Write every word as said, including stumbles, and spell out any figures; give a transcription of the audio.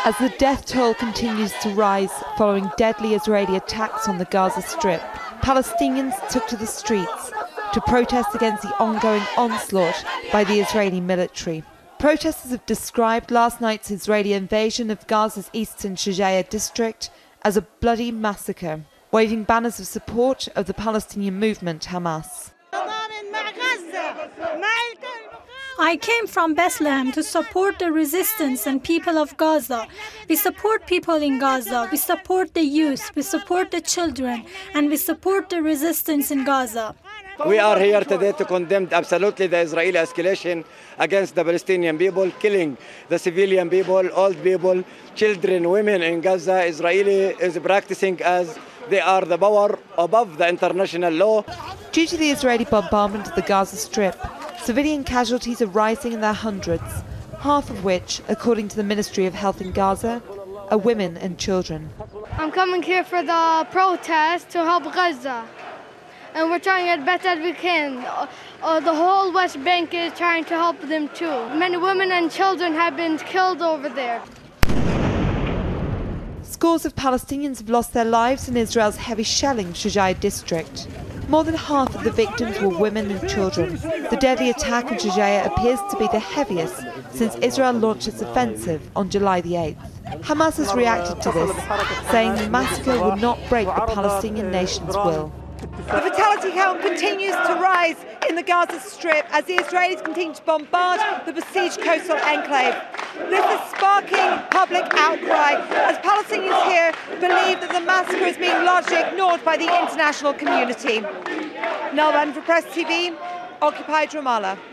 As the death toll continues to rise following deadly Israeli attacks on the Gaza Strip, Palestinians took to the streets to protest against the ongoing onslaught by the Israeli military. Protesters have described last night's Israeli invasion of Gaza's eastern Shujaiya district as a bloody massacre, waving banners of support of the Palestinian movement Hamas. I came from Bethlehem to support the resistance and people of Gaza. We support people in Gaza, we support the youth, we support the children, and we support the resistance in Gaza. We are here today to condemn absolutely the Israeli escalation against the Palestinian people, killing the civilian people, old people, children, women in Gaza. Israeli is practicing as they are the power above the international law. Due to the Israeli bombardment of the Gaza Strip, civilian casualties are rising in their hundreds, half of which, according to the Ministry of Health in Gaza, are women and children. I'm coming here for the protest to help Gaza, and we're trying as best as we can. Uh, the whole West Bank is trying to help them too. Many women and children have been killed over there. Scores of Palestinians have lost their lives in Israel's heavy shelling of Shujaiya district. More than half of the victims were women and children. The deadly attack on Shujaiya appears to be the heaviest since Israel launched its offensive on July the eighth. Hamas has reacted to this, saying the massacre will not break the Palestinian nation's will. The fatality count continues to rise in the Gaza Strip as the Israelis continue to bombard the besieged coastal enclave. This is sparking public outcry as Palestinians here believe that the massacre is being largely ignored by the international community. Nelvan for Press T V, occupied Ramallah.